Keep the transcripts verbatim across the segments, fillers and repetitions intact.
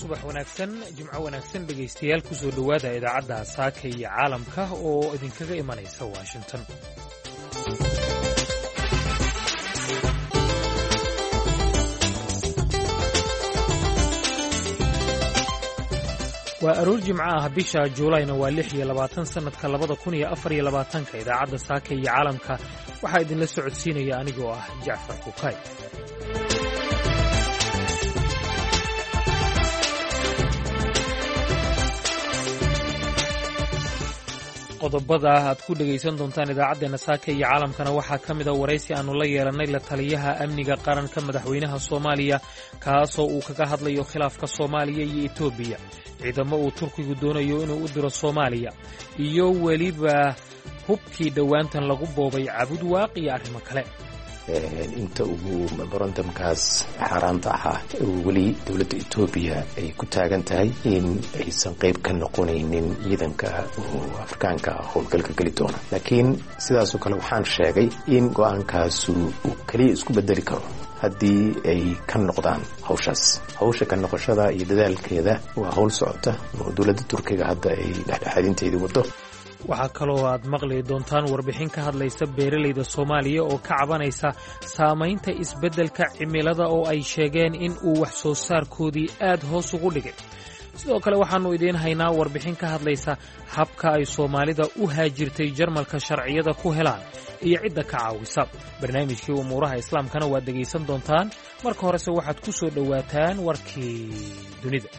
subax wanaagsan jimco wanaagsan dhegaystayaal ku soo dhowaada idaacadda saaka iyo caalamka oo idinkaga imanaysa Washington. waa aroor jimco ah bisha Juulayna waa lix iyo labaatan sanadka labada kun iyo afar iyo labaatanka idaacadda saaka iyo caalamka waxaa idinla socodsiinaya anigoo ah Jacfar Kukay. qodobada aad ku dhagaysan doontaan idaacadeena saaka iyo caalamkana waxaa ka mid ah waraysi aanu la yeelanay la taliyaha amniga qaranka madaxweynaha Soomaaliya kaasoo uu kaga hadlayo khilaafka Soomaaliya iyo Itoobiya ciidamo uu Turkigu doonayo inuu u diro Soomaaliya iyo weliba hubkii dhawaantan lagu boobay Cabud Waaq iyo arrimo kale. inta ugu memorandumkaas xaraanta ahaa weli dowladda Itoobiya ay ku taagan tahay in aysan qayb ka noqonaynin ciidanka Afrikaanka howlgalka gali doona laakiin sidaas oo kale waxaan sheegay in go'aankaasu uu kaliya isku bedeli karo haddii ay ka noqdaan hawshaas hawsha ka noqoshada iyo dadaalkeeda waa hawl socota oo dowladda Turkiga hadda ay dhexdhexaadinteedii wado. waxaa kaloo aad maqli doontaan warbixin ka hadlaysa beeralayda Soomaaliya oo ka cabanaysa saamaynta isbeddelka cimilada oo ay sheegeen in uu wax soo saarkoodii aad hoos ugu dhigay. sidoo kale waxaannu idiin haynaa warbixin ka hadlaysa habka ay Soomaalida u haajirtay Jarmalka sharciyada ku helaan iyo cidda ka caawisa. barnaamijkii umuuraha islaamkana waad dhegaysan doontaan marka horese waxaad ku soo dhowaataan warkii dunida.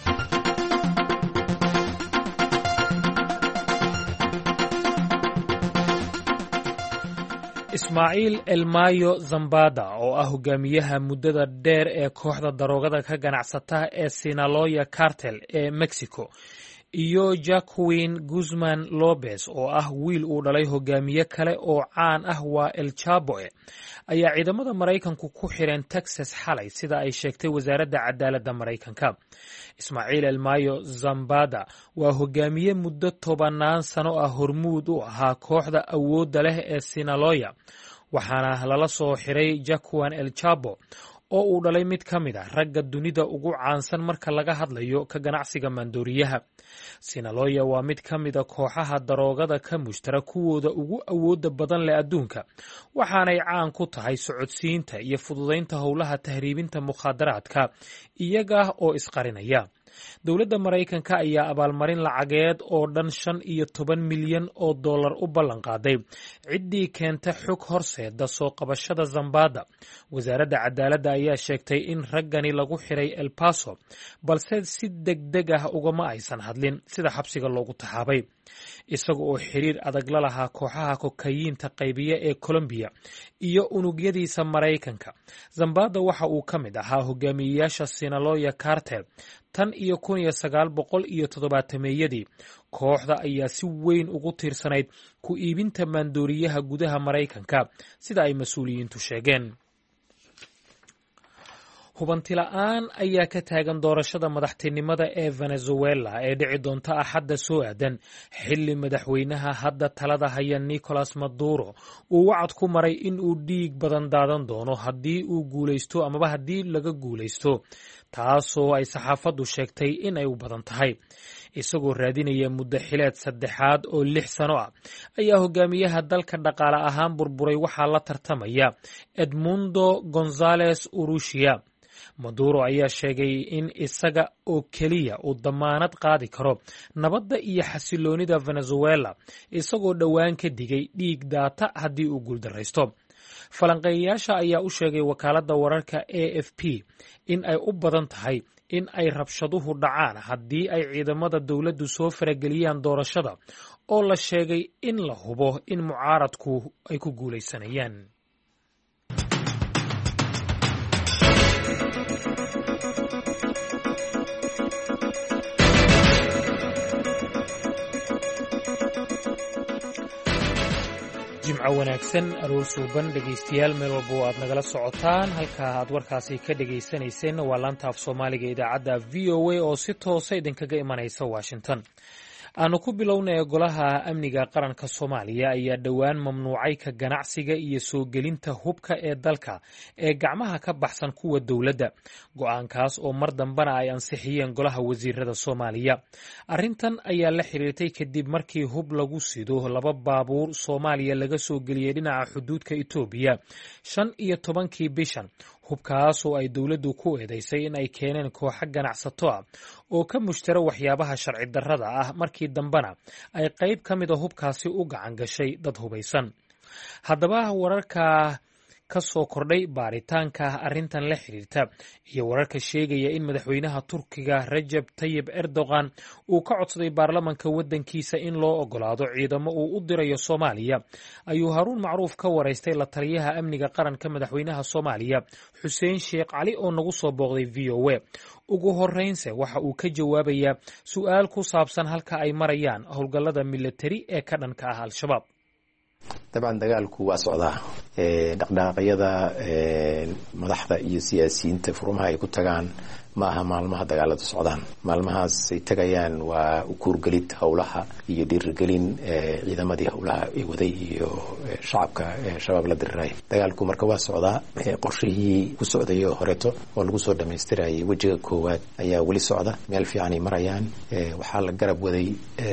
Ismaaciil Elmayo Zambada oo ah hogaamiyaha muddada dheer ee kooxda daroogada ka ganacsata ee Sinaloa Cartel ee Mexico iyo Joaquin Guzman Lopez oo ah wiil uu dhalay hogaamiye kale oo caan ah waa El Chapo ayaa ciidamada Maraykanku ku xireen Texas xalay sida ay sheegtay wasaaradda cadaaladda Maraykanka. Ismaaciil Elmayo Zambada waa hogaamiye muddo tobanaan sano ah hormuud u ahaa kooxda awoodda leh ee Sinaloa waxaana lala soo xiray Joaquin El Chapo oo uu dhalay mid ka mid ah ragga dunida ugu caansan marka laga hadlayo ka ganacsiga maandooriyaha. Sinaloa waa mid ka mid a kooxaha daroogada ka mushtara kuwooda ugu awoodda badan leh adduunka waxaanay caan ku tahay socodsiinta iyo fududaynta howlaha tahriibinta mukhaadaraadka iyaga oo isqarinaya. dowladda Maraykanka ayaa abaalmarin lacageed oo dhan shan iyo toban milyan oo dollar u ballan qaaday ciddii keenta xog horseeda soo qabashada Zambada. wasaaradda cadaaladda ayaa sheegtay in raggani lagu xiray El Paso balse si degdeg ah ugama aysan hadlin sida xabsiga loogu taxaabay. isaga oo xiriir adag la lahaa kooxaha kokayiinta qaybiya ee Colombia iyo unugyadiisa Maraykanka, Zambada waxa uu ka mid ahaa hogaamiyeyaasha Sinaloa Cartel tan iyo kun iyo sagaal boqol iyo toddobaatameyadii. kooxda ayaa si weyn ugu tiirsanayd ku iibinta maandooriyaha gudaha Maraykanka sida ay mas'uuliyiintu sheegeen. hubanti la'aan ayaa ka taagan doorashada madaxtinimada ee Venezuela ee dhici doonta Axadda soo aadan xilli madaxweynaha hadda talada haya Nicolas Maduro uu wacad ku maray in uu dhiig badan daadan doono haddii uu guulaysto amaba haddii laga guulaysto taasoo ay saxaafaddu sheegtay in ay u badan tahay. isagoo raadinaya muddo xileed saddexaad oo lix sano ah ayaa hogaamiyaha dalka dhaqaale ahaan burburay waxaa la tartamaya Edmundo González Urrutia. Maduro ayaa sheegay in isaga oo keliya uu damaanad qaadi karo nabadda iyo xasiloonida Venezuela isagoo dhowaan ka digay dhiig daata haddii uu guuldaraysto. falanqeeyayaasha ayaa u sheegay wakaaladda wararka A F P in ay u badan tahay in ay rabshaduhu dhacaan haddii ay ciidamada dowladdu soo farageliyaan doorashada oo la sheegay in la hubo in mucaaradku ay ku guulaysanayaan. jimco wanaagsan aroor suuban dhegaystayaal meel walba oo aad nagala socotaan halka aad warkaasi ka dhagaysanayseen waa laanta af Soomaaliga idaacadda V O A oo si toosa idinkaga imanaysa Washington. aanu ku bilownay golaha amniga qaranka Soomaaliya ayaa dhowaan mamnuucay ka ganacsiga iyo soo gelinta hubka ee dalka ee gacmaha ka baxsan kuwa dowladda. Go'aankaas oo mar dambana ay ansixiyeen golaha wasiirada Soomaaliya. Arrintan ayaa la xiriirtay kadib markii hub lagu sido laba baabuur Soomaaliya laga soo geliyay dhinaca xuduudka Itoobiya shan iyo tobankii bishan. Hubkaas oo ay dowladdu ku eedeysay in ay keeneen kooxo ganacsato ah oo ka mushtara waxyaabaha sharci darrada ah, markii dambana ay qayb ka mid a hubkaasi u gacan gashay dad hubaysan. Haddaba wararka ka soo kordhay baaritaanka arrintan la xiriirta iyo wararka sheegaya in madaxweynaha Turkiga Recep Tayyip Erdogan uu ka codsaday baarlamanka waddankiisa in loo ogolaado ciidamo uu u dirayo Soomaaliya ayuu Haruun Macruuf ka waraystay la taliyaha amniga qaranka madaxweynaha Soomaaliya Xuseen Sheekh Cali oo nagu soo booqday V O A. Ugu horreynse waxa uu ka jawaabayaa su'aal ku saabsan halka ay marayaan howlgallada militari ee ka dhanka ah Al-Shabaab. dabcan dagaalku waa socdaa. dhaqdhaqaaqyada madaxda iyo siyaasiyiinta furmaha ay ku tagaan ma aha maalmaha dagaalada socdaan. maalmahaas ay tagayaan waa u kuurgelid howlaha iyo dhiirigelin ciidamadii howlaha ay waday iyo shacabka shabaab la diriray. dagaalku marka waa socdaa. qorshihii ku socday oo horeeto oo lagu soo dhamaystirayay wejiga koowaad ayaa weli socda. meel fiican ay marayaan. waxaa la garab waday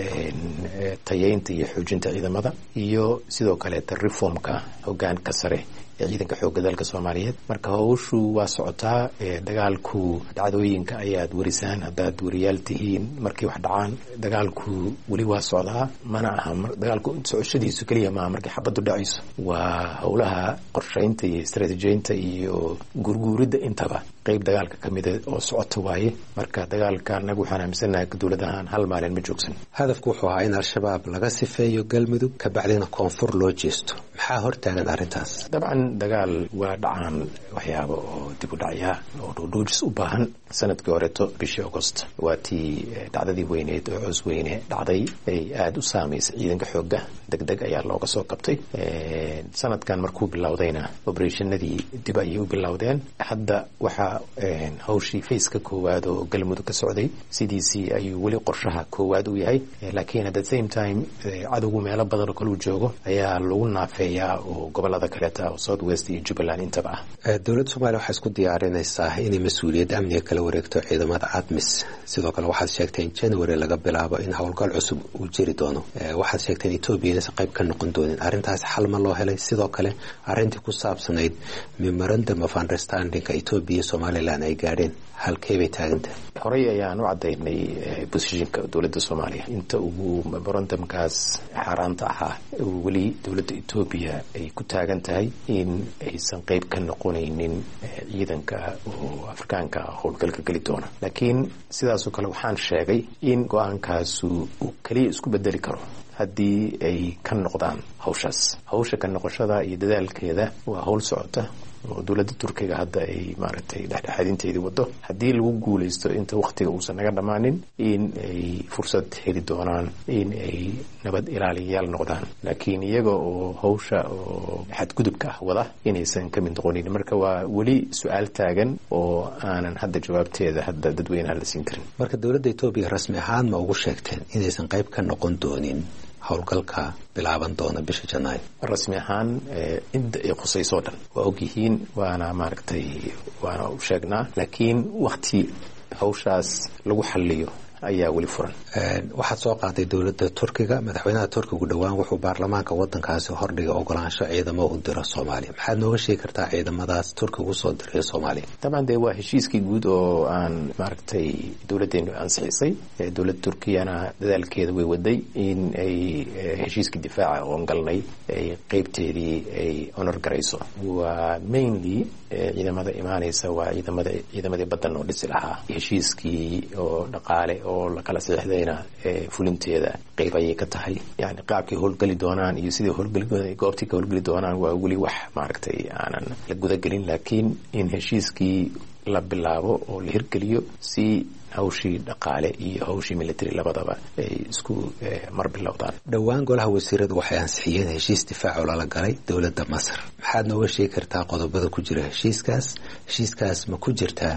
tayeynta iyo xoojinta ciidamada iyo sidoo kaleeta reformka hogaanka sare ee ciidanka xoogga dalka Soomaaliyeed. marka hawshu waa socotaa. dagaalku dhacdooyinka ayaad warisaan haddaad wariyaal tihiin markii wax dhacaan. dagaalku weli waa socdaa. mana aha dagaalku socoshadiisu keliya maaha markii xabaddu dhacayso. waa howlaha qorshaynta iyo istaraatiijiyeynta iyo gurguuridda intaba qayb dagaalka ka mid oo socota waaye. marka dagaalka anagu waxaan aaminsanahay dowlad ahaan hal maalin ma joogsan. hadafku wuxuu ahaa in al-shabaab laga sifeeyo galmudug ka bacdina koonfur loo jeesto. maxaa hortaagan arrintaas? dabcan dagaal waa dhacaan waxyaabo oo dib u dhacya oo dhoodhoojis u baahan. sanadkii horeeto bishii August waa tii dhacdadii weyneed oo cus weyne dhacday ay aad u saameysay ciidanka xoogga. degdeg ayaa looga soo qabtay. sanadkan markuu bilowdayna operationadii dib ayay u bilowdeen. hadda waxa hawshii fayska koowaad oo galmudug ka socday sidiisii ayuu weli qorshaha koowaad u yahay. laakiin at the same time cadowgu meelo badan oo kale uu joogo ayaa lagu naafeeyaa oo gobolada kaleeta oo South West iyo Jubaland intaba ah. dowladda Soomaaliya waxay isku diyaarinaysaa inay mas'uuliyadda amniga kala wareegto ciidamada ADMIS. sidoo kale waxaad sheegtay in January laga bilaabo in howlgal cusub uu jiri doono. waxaad sheegtay in Ethiopia inaysan qayb ka noqon doonin. arrintaas xal ma loo helay? sidoo kale arrintii ku saabsanayd memorandum of understanding Ethiopia iyo Somaliland ay gaadheen halkee bay taagantahay? horey ayaan u cadaynay positionka dowladda Soomaaliya inta ugu memorandumkaas xaaraanta ahaa. weli dowladda Ethiopia ay ku taagan tahay in aysan qayb ka noqonaynin ciidanka oo Afrikaanka howlgalka geli doona. laakiin sidaas oo kale waxaan sheegay in go'aankaasu uu kaliya isku bedeli karo haddii ay ka noqdaan hawshaas. hawsha ka noqoshada iyo dadaalkeeda waa hawl socota oo dowladda Turkiga hadda ay maaragtay dhexdhexaadinteedii wado. haddii lagu guulaysto inta waqtiga uusan naga dhammaanin in ay fursad heli doonaan in ay nabad ilaaliyayaal noqdaan. laakiin iyaga oo hawsha oo xadgudubka ah wada inaysan ka mid noqonin. marka waa weli su-aal taagan oo aanan hadda jawaabteeda hadda dadweynaha la siin karin. marka dowladda Ethiopia rasmi ahaan ma ugu sheegteen inaysan qayb ka noqon doonin howlgalka bilaaban doona bisha Janaayo? rasmi ahaan inta ay khusayso dhan waa ogyihiin, waana maaragtay waana u sheegnaa. laakiin waqti hawshaas lagu xalliyo ayaa weli furan. waxaad soo qaaday dowladda Turkiga. madaxweynaha Turkigu dhawaan wuxuu baarlamaanka waddankaasi hordhigay ogolaansho ciidamo u diro Soomaaliya. maxaad nooga sheegi kartaa ciidamadaas Turkigu soo diray Soomaaliya? dabcan dee waa heshiiskii guud oo aan maaragtay dowladdeenu ansixisay. dowladda Turkiyana dadaalkeeda way waday in ay heshiiskii difaaca oo galnay ay qaybteedii ay honor garayso. waa mainly ciidamada imaanaysa waa ciidamada ciidamadii badan oo dhisi lahaa. heshiiskii oo dhaqaale oo la kala saxiixdayna fulinteeda qayb ayay ka tahay. yani qaabkay howlgeli doonaan iyo sidii howlgeli goobtii ka howlgeli doonaan waa weli wax maaragtay aanan la gudagelin. laakiin in heshiiskii la bilaabo oo la hirgeliyo si hawshii dhaqaale iyo hawshii military labadaba ay isku mar bilowdaan. dhowaan golaha wasiiradu waxay ansixiyeen heshiis difaac oo lala galay dowladda Masar. maxaad nooga sheegi kartaa qodobada ku jira heshiiskaas? heshiiskaas ma ku jirtaa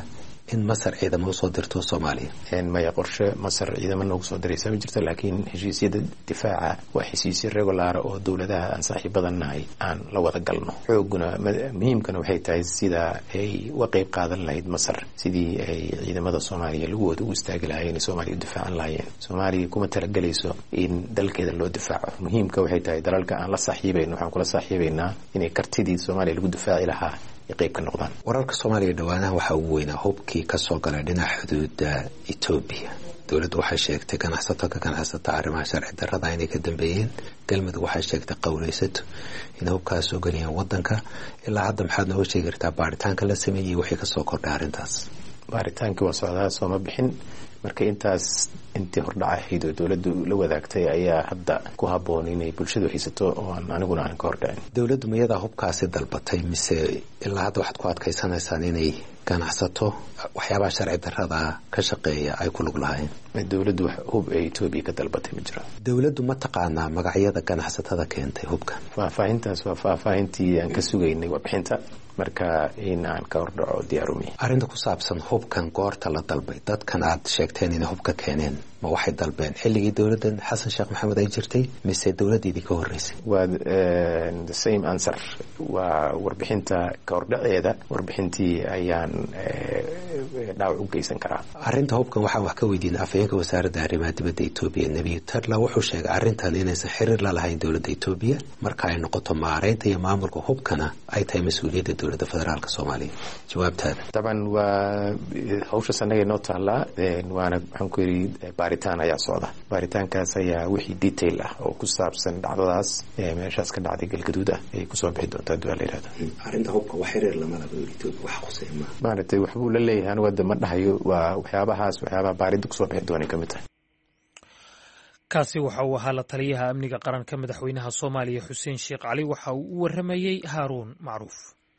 in Masar ciidamo soo dirto Soomaaliya een ma qorshe Masar ciidamo noogu soo diraysa ma jirto laakiin heshiisyada difaaca waa heshiisyo regular oo dawladaha aan saaxiibadan nahay aan la wada galno xooguna muhiimkana waxay tahay sida ay uga qayb qaadan lahayd Masar sidii ay ciidamada Soomaaliya lagu wada u istaagi lahaayeen Soomaaliya difaacan lahaayeen Soomaaliya kuma talagelayso in dalkeeda loo difaaco muhiimka waxay tahay dalalka aan la saaxiibayno waxaan kula saaxiibaynaa inay kartidii Soomaaliya lagu difaaci lahaa qayb ka noqdaan wararka Soomaaliya dhawaanaha waxa uu weynaa hubkii ka soo galay dhinaca xuduudda Ethiopia dawladdu waxay sheegtay ganacsato ka ganacsata arrimaha sharci darrada inay ka dambeeyeen galmudug waxay sheegtay qowleysato in hubkaas soo galayaan wadanka ilaa hadda maxaad nooga sheegi kartaa baaritaanka la sameeyay wixii ka soo kordhay arrintaas baaritaanka waa socdaa soo ma bixin marka intaas intii hordhacayd oo dawladdu la wadaagtay ayaa hadda ku haboon inay bulshadu haysato oo aan aniguna aan ka hordhacin dawladdu miyada hubkaasi dalbatay mise ilaa hadda waxaad ku adkaysanaysaan inay ganacsato waxyaabaha sharci darrada ka shaqeeya ay ku lug lahayn dawladdu hub ay Ethiopia ka dalbatay ma jiro dawladdu ma taqaanaa magacyada ganacsatada keentay hubka faahfaahintaas waa faahfaahintii aan ka sugaynay warbixinta marka in aan ka hordhaco diyaarumi arrinta ku saabsan hubkan goorta la dalbay dadkan aad sheegteen inay hubka keeneen ma waxay dalbeen xilligii dawladdan Xasan Sheekh Maxamed ay jirtay mise dawladdeedii ka horeysay waa the same answer waa warbixinta ka hordhaceeda warbixintii ayaan dhaawac u geysan karaa arrinta hubkan waxaan wax ka weydiinay afhayeenka wasaaradda arrimaha dibadda Ethiopia Nabiy Tadla wuxuu sheegay arrintan inaysan xiriir la lahayn dawladda Ethiopia marka ay noqoto maareynta iyo maamulka hubkana ay tahay mas'uuliyadda dawladda federaalka Soomaaliya jawaabtaada taban waa hawsha sanaga noo taala waana waxaan ku yiri baaritaan ayaa socda baaritaankaas ayaa wixii detail ah oo ku saabsan dhacdadaas ee meeshaas ka dhacday galgaduud ah ay ku soo bixi doontaa duwal yiraahdo arrinta hubka wax xiriir lama laha Ethiopia wax qosayma maartay waxbuu la leeyahay wada ma dhahayo waa waxyaabahaas waxyaabaha baaridu ku soo bixi doonay kamid tahay kaasi waxa uu ahaa la taliyaha amniga qaranka madaxweynaha Soomaaliya Xuseen Sheekh Cali waxa uu u waramayay Haaruun Macruuf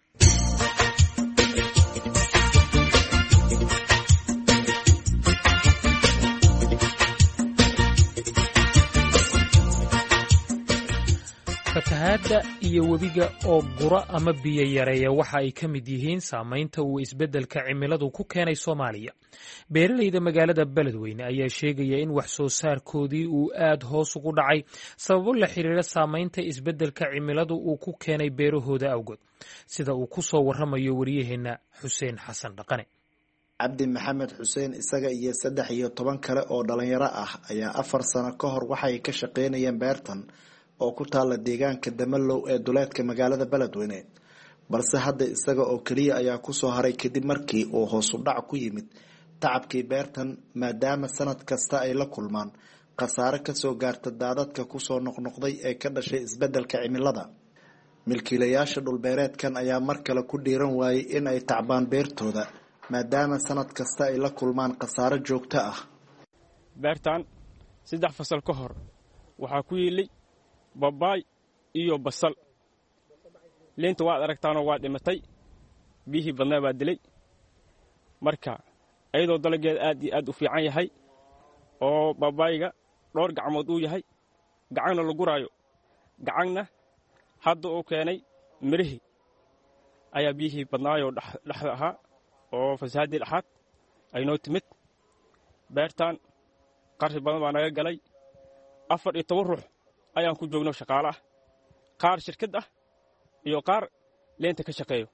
fatahaadda iyo webiga oo gura ama biyo yareeya waxa ay ka mid yihiin saamaynta uu isbeddelka cimiladu ku keenay Soomaaliya beeralayda magaalada Beledweyne ayaa sheegaya in wax soo saarkoodii uu aad hoos ugu dhacay sababo la xiriira saamaynta isbeddelka cimiladu uu ku keenay beerahooda awgood sida uu ku soo waramayo wariyaheena Xuseen Xasan Dhaqane Cabdi Maxamed Xuseen isaga iyo saddex iyo toban kale oo dhalinyaro ah ayaa afar sano ka hor waxay ka shaqeynayeen beertan oo ku taala deegaanka Damalow ee duleedka magaalada Beledweyne balse hadda isaga oo kaliya ayaa ku soo haray kadib markii uu hoos u dhac ku yimid tacabkii beertan maadaama sanad kasta ay la kulmaan khasaare ka soo gaarta daadadka ku soo noqnoqday ee ka dhashay isbeddelka cimilada milkiilayaasha dhulbeereedkan ayaa mar kale ku dhiiran waayay in ay tacbaan beertooda maadaama sanad kasta ay la kulmaan khasaare joogto ah beertan saddex fasal ka hor waxaa ku yeelay babaay iyo basal leenta waad aragtaanoo waa dhimatay biyihii badnaa baa dilay marka ayadoo dalageeda aad iyo aad u fiican yahay oo babaayga dhowr gacmood uu yahay gacanna la guraayo gacanna hadda uu keenay mirihii ayaa biyihii badnaayoo dhexda ahaa oo fasahaadii dhexaad ay noo timid beertan qarshi badan baa naga galay afar iyo toban ruux ayaan ku joogno shaqaale ah qaar shirkad ah iyo qaar leenta ka shaqeeyo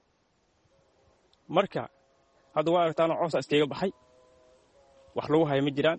marka hadda waa aragtaan coosa iskaga baxay wax lagu hayo ma jiraan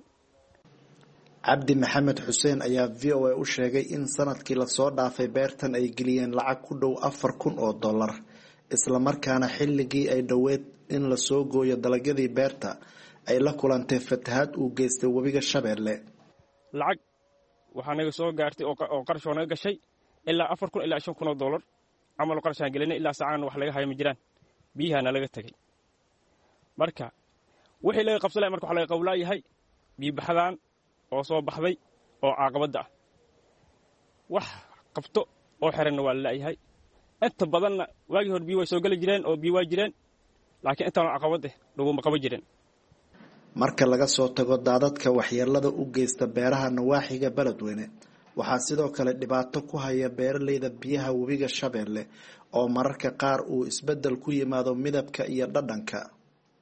Cabdi Maxamed Xuseen ayaa V O A u sheegay in sanadkii la soo dhaafay beertan ay geliyeen lacag ku dhow afar kun oo dollar isla markaana xilligii ay dhaweed in la soo gooyo dalagyadii beerta ay la kulantay fatahaad uu geystay webiga Shabeelle lacag waxaa naga soo gaartay oo qarash oo naga gashay ilaa afar kun ilaa shan kun oo dollar camal qarashaan gelinay ilaa saacaan wax laga hayo ma jiraan biyahana laga tagay marka wixii laga qabsalay marka waxa laga qowlaa yahay biyo baxdaan oo soo baxday oo caaqabada ah wax qabto oo xiran waa la yahay inta badanna waagi hor biyo way soo gali jireen oo biyo waa jireen laakiin inta caaqabada lagu ma qaba jireen marka laga soo tago daadadka waxyeelada u geysta beeraha nawaaxiga Beledweyne waxaa sidoo kale dhibaato ku haya beeralayda biyaha webiga Shabeelle oo mararka qaar uu isbedel ku yimaado midabka iyo dhadhanka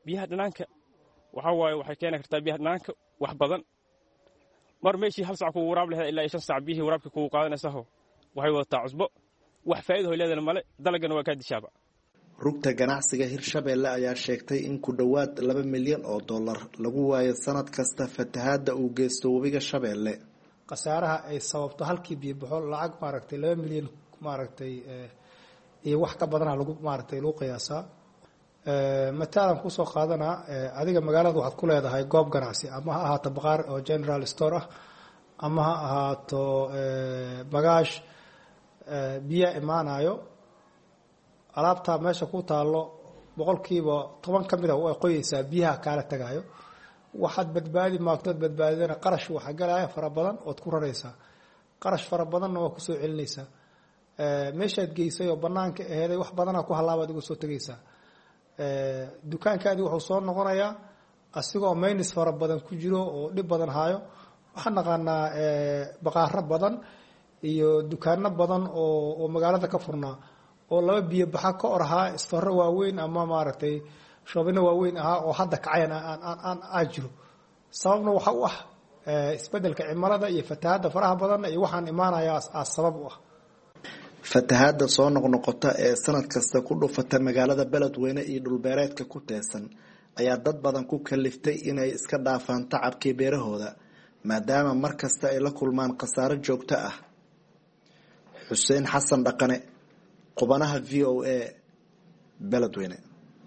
biyaha dhanaanka waxa waaye waxay keeni kartaa biyaha dhanaanka wax badan mar meeshii hal saac kugu waraab lahayd ilaa shan saac biyihii waraabka kugu qaadanaysaho waxay wadataa cusbo wax faa'iido ay leedahay male dalagana waa ka dishaaba rugta ganacsiga Hirshabeelle ayaa sheegtay in ku dhawaad laba milyan oo dollar lagu waayo sanad kasta fatahaada uu geysto webiga Shabeelle qasaaraha ay sababto halkii biyo baxo lacag maaragtay laba milyan maaragtay iyo wax ka badan lagu maaragtay loo qiyaasaa ee mataalan ku soo qaadana adiga magaalada waxaad ku leedahay goob ganacsi ama ha ahaato baqaar oo general store ah ama ha ahaato bagaash biyo imaanayo alaabta meesha ku taalo boqolkiiba toban ka mid ah oo qoyaysa biyaha kala tagayo waxaad badbaadi maagtood badbaadina qarash waxa galaya fara badan oo ku raraysa qarash fara badan oo ku soo celinaysa ee meeshaad geysay oo banaanka aheeday wax badan ku halaabad ugu soo tagaysa ee dukaankaadi wuxuu soo noqonayaa asigoo minus fara badan ku jiro oo dib badan haayo waxaan naqaanaa ee baqaar badan iyo dukaano badan oo oo magaalada ka furnaa oo laba biyo baxa ka orahaa istorro waaweyn ama maaragtay shoobina waaweyn ah oo hadda kacayan aan aan aan ajiro sababna waxa uu ah isbedelka cimilada iyo fatahaada faraha badan iyo waxaan imaanayaa as sabab u ah fatahaada soo noqnoqota ee sanad kasta ku dhufata magaalada Beledweyne iyo dhulbeereedka ku teesan ayaa dad badan ku kaliftay inay iska dhaafaan tacabkii beerahooda maadaama mar kasta ay la kulmaan khasaare joogto ah Xuseen Xasan Dhaqane qubanaha V O A Beledweyne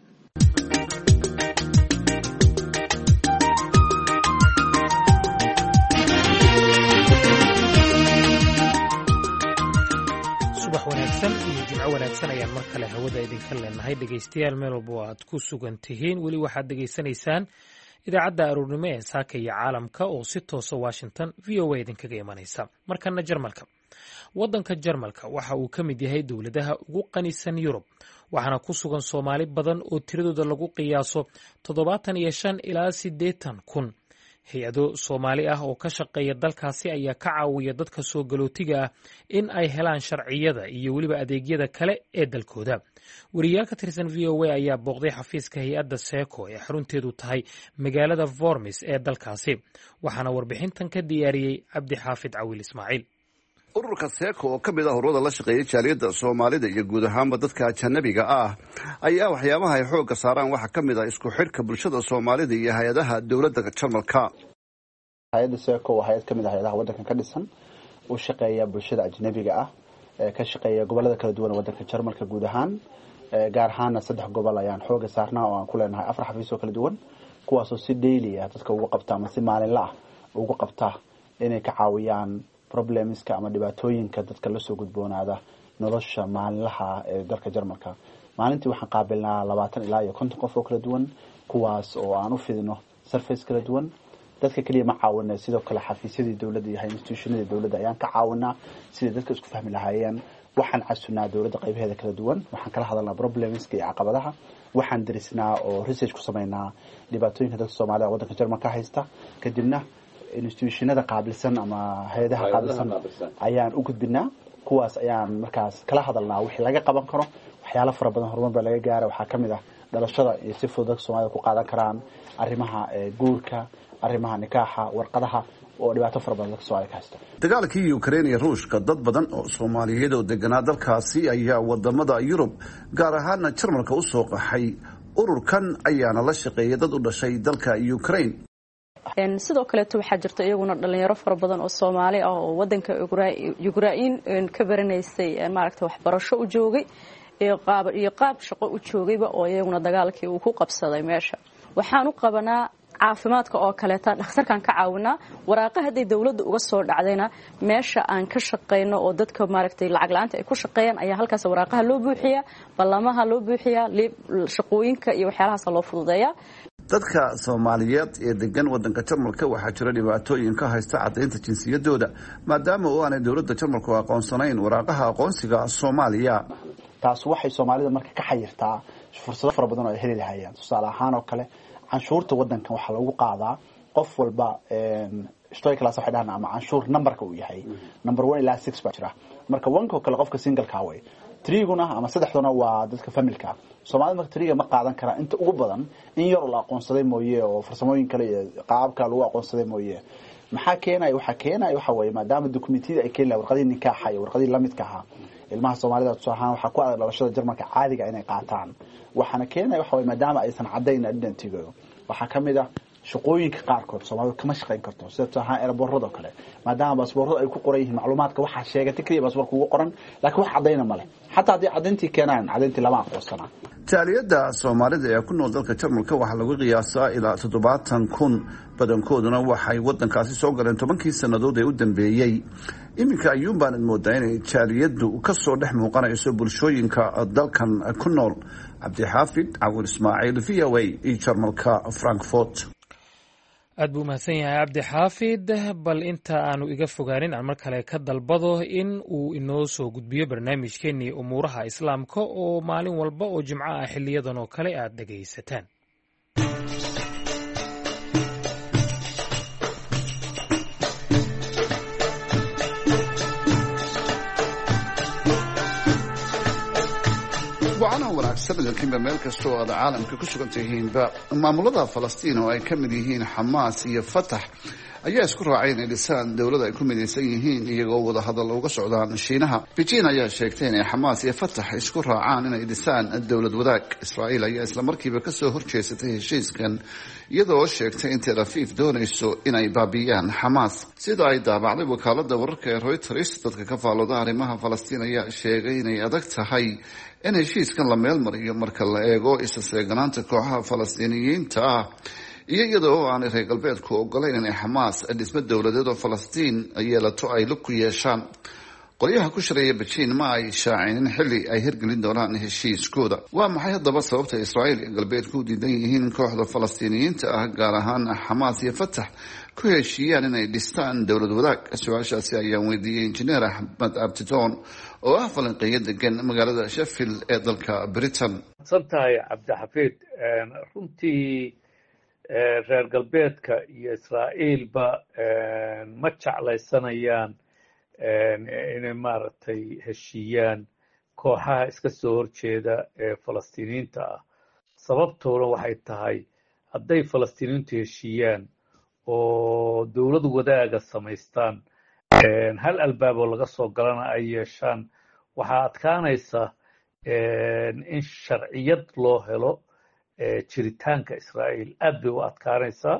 subax wanaagsan iyo jimco wanaagsan ayaan mar kale hawada idinka leenahay dhegaystayaal meel walba aad ku sugan tihiin weli waxaad dhegaysanaysaan idaacadda aroornimo ee saaka iyo caalamka oo si toosa Washington V O A idinkaga imanaysa markana Jarmalka waddanka Jarmalka waxa uu ka mid yahay dawladaha ugu qanisan Yurub waxaana ku sugan Soomaali badan oo tiradooda lagu qiyaaso toddobaatan iyo shan ilaa siddeetan kun hay-ado Soomaali ah oo ka shaqeeya dalkaasi ayaa ka caawiya dadka soo galootiga ah in ay helaan sharciyada iyo weliba adeegyada kale ee dalkooda wariyaal ka tirsan V O A ayaa booqday xafiiska hay-adda Seeko ee xarunteedu tahay magaalada Vormis ee dalkaasi waxaana warbixintan ka diyaariyey Cabdi Xaafid Cawil Ismaaciil ururka Seeko oo ka mid ah ururada la shaqeeya jaaliyadda Soomaalida iyo guud ahaanba dadka ajnabiga ah ayaa waxyaabaha ay xoogga saaraan waxa ka mid ah isku xidhka bulshada Soomaalida iyo hay'adaha dawladda Jarmalka. hay'adda Seeko waa hay'ad ka mid ah hay'adaha waddanka ka dhisan oo shaqeeya bulshada ajnabiga ah ee ka shaqeeya gobollada kala duwan waddanka Jarmalka guud ahaan gaar ahaan saddex gobol ayaan xoogga saarnaa oo aan ku leenahay afar xafiis oo kala duwan kuwaas oo si daily ah dadka ugu qabta ama si maalinle ah ugu qabta inay ka caawiyaan problemska ama dhibaatooyinka dadka la soo gudboonaada nolosha maalinlaha ee dalka Jarmalka maalintii waxaan qaabilnaa labaatan ilaa iyo konton qof oo kala duwan kuwaas oo aan u fidino surface kala duwan dadka kaliya ma caawinay sidoo kale xafiisyadii dawladda iyo institutionada dawladda ayaan ka caawinaa sidii dadka isku fahmi lahaayeen waxaan casunaa dawladda qaybaheeda kala duwan waxaan kala hadalnaa problemska iyo caqabadaha waxaan darisnaa oo research ku sameynaa dhibaatooyinka dadka Soomaalida waddanka Jarmalka haysta kadibna institutionada qaabilsan ama hay'adaha qaabilsan ayaan u gudbinaa kuwaas ayaan markaas kala hadalnaa wixii laga qaban karo waxyaalo fara badan horumar baa laga gaaray waxaa ka mid ah dhalashada iyo si fudud dadka Soomaalida ku qaadan karaan arrimaha guurka arrimaha nikaaxa warqadaha oo dhibaato fara badan dadka Soomaalida ka haysta dagaalkii Ukraine iyo Ruushka dad badan oo Soomaaliyeed oo deganaa dalkaasi ayaa wadamada Yurub gaar ahaan Jarmalka u soo qaxay ururkan ayaana la shaqeeyay dad u dhashay dalka Ukraine sidoo kale waxaa jirta iyaguna dhalinyaro fara badan oo Soomaali ah oo wadanka Ukraine ka baranaysay maaragtay waxbarasho u joogay iyo qaab iyo qaab shaqo u joogayba oo iyaguna dagaalkii uu ku qabsaday meesha waxaan u qabanaa caafimaadka oo kale taa dhakhtarkan ka caawinaa waraaqa haday dawladda uga soo dhacdayna meesha aan ka shaqeyno oo dadka maaragtay lacag la'aanta ay ku shaqeeyaan ayaa halkaas waraaqaha loo buuxiyaa ballamaha loo buuxiyaa shaqooyinka iyo waxyaalahaas loo fududeeyaa dadka Soomaaliyeed ee degan waddanka Jarmalka waxaa jira dhibaatooyin ka haysta cadaynta jinsiyadooda maadaama oo aanay dawladda Jarmalku aqoonsanayn waraaqaha aqoonsiga Soomaaliya taas waxay Soomaalida marka ka xayirtaa fursado fara badan oo ay heli lahaayeen tusaale ahaan oo kale canshuurta waddanka waxa lagu qaadaa qof walba een shtoy class waxa dhaana ama canshuur numberka uu yahay number one ilaa six baa jira marka one ko kale qofka single ka way triguna ama saddexduna waa dadka familka Soomaalida marka triga ma qaadan kara inta ugu badan in yar la aqoonsaday mooyee oo farsamooyin kale iyo qaab kale lagu aqoonsaday mooyee maxaa keenay waxa keenay waxa weeye maadaama dokumentiyada ay keenayaan warqadii nikaaxa iyo warqadii la midka ah ilmaha Soomaalida soo ahaan waxa ku adag dhalashada Jarmalka caadiga inay qaataan waxana keenay waxa weeye maadaama aysan cadeyn identity-gooda waxa kamid ah shaqooyinka qaarkood Soomaalidu kama shaqeyn karto sida ahaan airport-da kale maadaama baasaboorada ay ku qoran yihiin macluumaadka waxa sheegatay kaliya baasaboorka ugu qoran laakiin wax cadeyna ma leh xataa hadii cadeyntii keenaan cadeyntii lama aqoonsana jaaliyadda Soomaalida ee ku nool dalka Jarmalka waxa lagu qiyaasaa ilaa toddobaatan kun badankooduna waxay wadankaasi soo galeen tobankii sanadood ee u dambeeyay iminka ayuun baan moodaa inay jaaliyaddu ka soo dhex muuqanayso bulshooyinka dalkan ku nool Cabdixaafid Cawil Ismaaciil V O A ee Jarmalka Frankfurt. aad buu mahadsan yahay cabdi xaafid bal inta aanu iga fogaanin aan mar kale ka dalbado in uu inoo soo gudbiyo barnaamijkeennii umuuraha islaamka oo maalin walba oo jimco ah xiliyadan oo kale aad dhegaysataan. waana wanaagsan dalkiinba meel kasta oo aad caalamka ku sugan tihiinba maamulada Falastiin oo ay ka mid yihiin Xamaas iyo Fatah ayaa isku raacay inay dhisaan dowlad ay ku midaysan yihiin iyagoo wada hadal uga socdaan Shiinaha. Beijing ayaa sheegtay in Xamaas iyo Fatah isku raacaan inay dhisaan dowlad wadaag. Israa'iil ayaa isla markiiba ka soo horjeesatay heshiiskan iyadoo sheegtay in Tel Aviv doonayso inay baabiyaan Xamaas. Sida ay daabacday wakaaladda wararka ee Reuters, dadka ka faalooda arrimaha Falastiin ayaa sheegay inay adag tahay in heshiiskan la meel mariyo marka la eego isa seeganaanta kooxaha Falastiiniyiinta ah iyo iyadoo aan reer galbeedku ogolayn in Xamaas dhismo dowladeed oo Falastiin yeelato ay lug ku yeeshaan. qolyaha ku shareeya Beijing ma ay shaacinin xilli ay hirgelin doonaan heshiiskooda. Waa maxay haddaba sababta Israa'iil iyo galbeedku u diidan yihiin kooxda Falastiiniyiinta ah gaar ahaan Xamaas iyo Fatah ku heshiiyaan inay dhistaan dowlad wadaag? Su-aashaasi ayaan weydiiyey injineer Axmed Abtidoon oo ah falanqeeyo degan magaalada Sheffield ee dalka Britain. santahay Cabdixafiid runtii reer galbeedka iyo Israa'iilba ma jeclaysanayaan inay maaragtay heshiiyaan kooxaha iska soo horjeeda ee Falastiiniyiinta ah. sababtoona waxay tahay hadday Falastiiniyiintu heshiiyaan oo dowlad wadaaga samaystaan hal albaab oo laga soo galana ay yeeshaan waxaa adkaanaysa in sharciyad loo helo jiritaanka Israa'iil aad bay u adkaanaysaa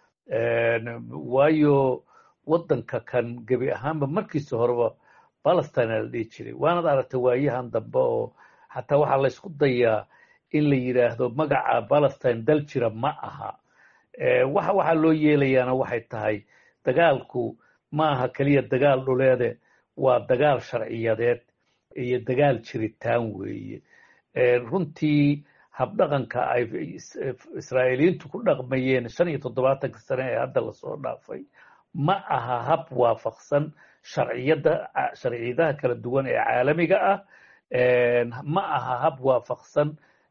waayo waddanka kan gebi ahaanba markiisa horeba Palestine la dhihi jiray waanad aragtay waayahan dambe oo xataa waxaa la isku dayaa in la yidhaahdo magaca Palestine dal jira ma aha. waxa waxaa loo yeelayaana waxay tahay dagaalku ma aha kaliya dagaal dhuleede waa dagaal sharciyadeed iyo dagaal jiritaan weeye. runtii habdhaqanka ay Israa'iiliyiintu ku dhaqmayeen shan iyo toddobaatanka sane ee hadda lasoo dhaafay ma aha hab waafaqsan sharciyada sharciyadaha kala duwan ee caalamiga ah. ma aha hab waafaqsan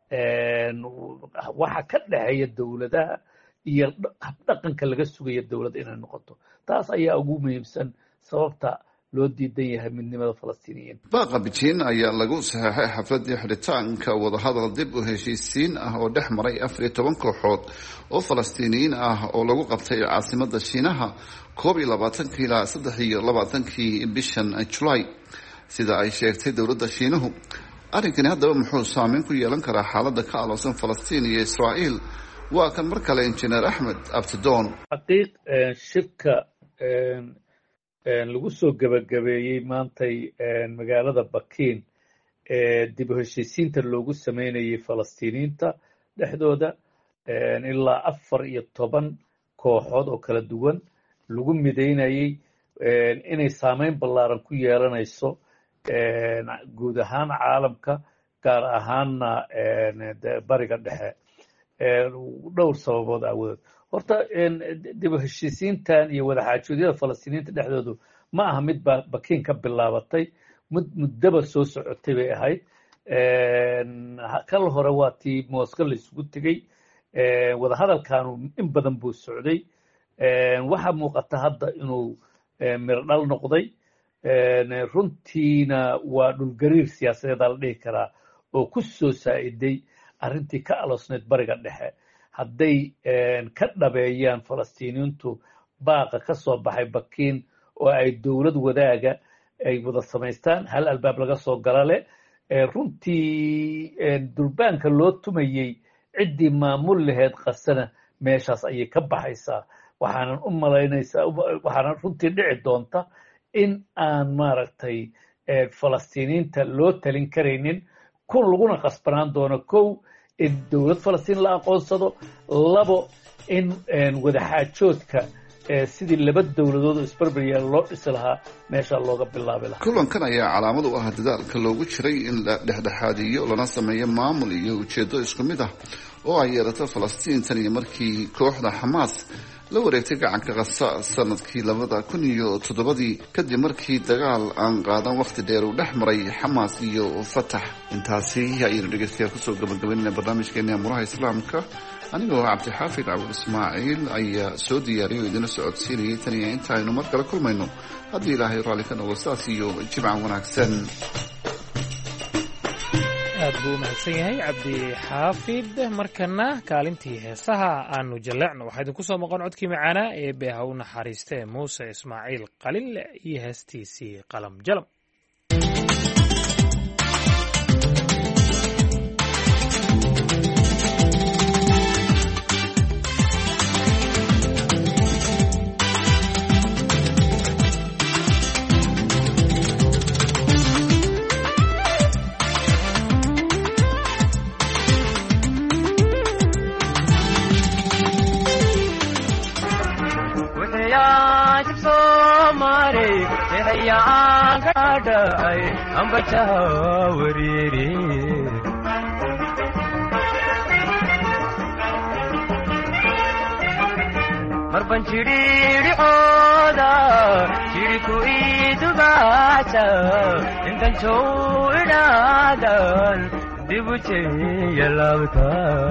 waxa ka dhaxeeya dowladaha iyo habdhaqanka laga sugayo dowladda inay noqoto. taas ayaa ugu muhiimsan sababta loo diidan yahay midnimada Falastiiniyiin. Baaqa Beijing ayaa lagu saxeexay xafladii xiritaanka wadahadal dib u heshiisiin ah oo dhex maray afar iyo toban kooxood oo Falastiiniyiin ah oo lagu qabtay caasimadda Shiinaha koob iyo labaatankii ilaa saddex iyo labaatankii bishan July sida ay sheegtay dowladda Shiinuhu. arrinkani haddaba muxuu saameyn ku yeelan karaa xaaladda ka aloosan Falastiin iyo Israa'iil? waa kan mar kale injineer Axmed Abtidoon. xaqiiq shirka lagu soo gabagabeeyey maantay magaalada Bakiin ee dib u heshiisiinta loogu sameynayay Falastiiniyiinta dhexdooda ilaa afar iyo toban kooxood oo kala duwan lagu midaynayay inay saameyn ballaaran ku yeelanayso guud ahaan caalamka gaar ahaanna bariga dhexe dhowr sababood aawadood. horta dib u heshiisiintan iyo wadaxaajoodyada Falastiiniyiinta dhexdoodu ma aha mid Bakiin ka bilaabatay muddaba soo socotay bay ahayd. kal hore waa tii Moscow la isugu tegey wadahadalkaanu in badan buu socday. waxaa muuqata hadda inuu mirdhal noqday runtiina waa dhulgariir siyaasadeeda la dhihi karaa oo ku soo saa'iday arrintii ka aloosneyd bariga dhexe hadday ka dhabeeyaan falastiiniyiintu baaqa ka soo baxay bakiin oo ay dowlad wadaaga ay wada samaystaan hal albaab laga soo gala leh runtii durbaanka loo tumayey ciddii maamul laheyd qasana meeshaas ayay ka baxaysaa waxaanan u malaynaysaa waxaanan runtii dhici doonta in aan maaragtay falastiiniyiinta loo talin karaynin kun laguna qasbanaan doono kow in dowlad falastiin la aqoonsado labo in wadaxaajoodka sidii laba dowladood oo isbarbaryaal loo dhisi lahaa meesha looga bilaabi lahaa kulankan ayaa calaamad u ah dadaalka loogu jiray in la dhexdhexaadiyo lana sameeyo maamul iyo ujeedo isku mid ah oo ay yeelato falastiin tan iyo markii kooxda xamaas la wareegtay gacanka qasa sanadkii labada kun iyo toddobadii kadib markii dagaal aan qaadan waqti dheer uu dhex maray xamaas iyo fatax intaasi ayaynu dhegeystayaal kusoo gabagabaynayna barnaamijkeena amuraha islaamka anigoo cabdixaafid cabul ismaaciil ayaa soo diyaariyay oo idina socodsiinayay tan iyo inta aynu mar kale kulmayno haddii ilaahay raalli ka noqdo saas iyo jimcan wanaagsan aad buu umahadsan yahay cabdi xaafid markana kaalintii heesaha aanu jalleecno waxaa idinku soo maqan codkii macaanaa ee beeha u naxariistee muuse ismaaciil qalinle iyo heestiisii qalam jalam marban jiriiricooda jiriku idugaata intan jow idhaadan dibu jeya laabta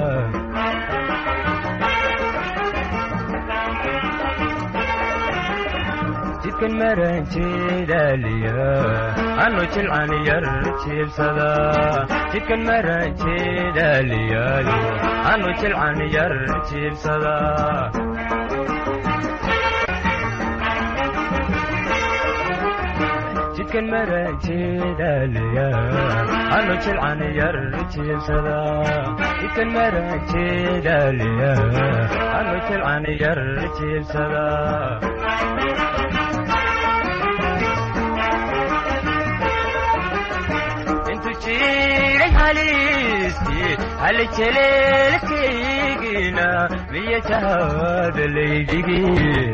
jidkan maran jeedaliya anu jilcan yar jiibsada jidkan maran jeedaliyayo anu jilcan yar jiibsada jidkan maran jeedaliya anu jilcan yar jiibsada jidkan maran jeedaliya anu jilcan yar jiibsada hal jeleelkaygina miya jahada laydhigi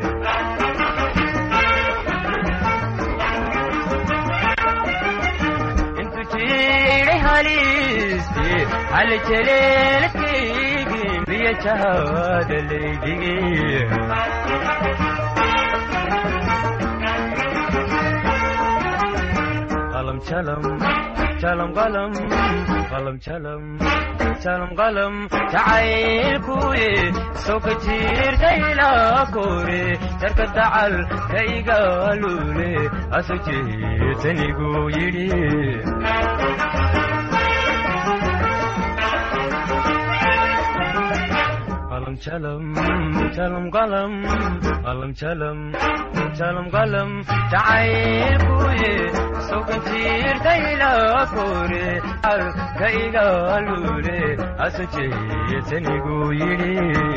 intu jiray halisti hal jeleelkaygi miya jahada laydhigi qalam jalam jalam qalam qalam jalam jalam qalam jacaylkuye soo ka jiirtayla kore jarka dacal kaygaalule aso jeetanigu yidhi qalam jalam jalam qalam qalam jalam jalam qalam jacaylkuye soo ka jiirtayla kore kaygaalule aso jeetanigu yidhi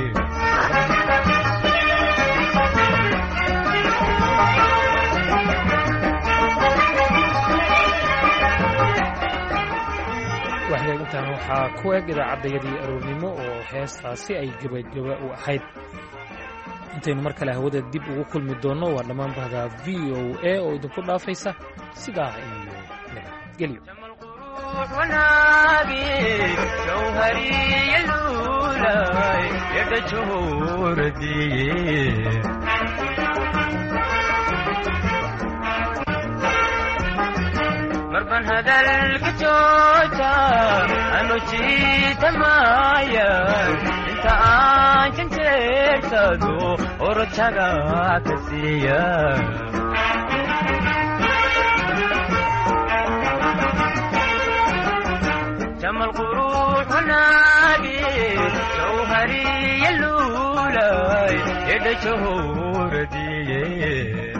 waxyagintan waxaa ku eg idaacaddayadii aroornimo oo heestaasi ay gebageba u ahayd intaynu mar kale hawada dib ugu kulmi doonno waa dhammaan bahda v o a oo idinku dhaafaysa sidaa iyo nabadgelyo marban hadalka jooja anu jiitamayan inta aan janjeersado orojaga ka siiya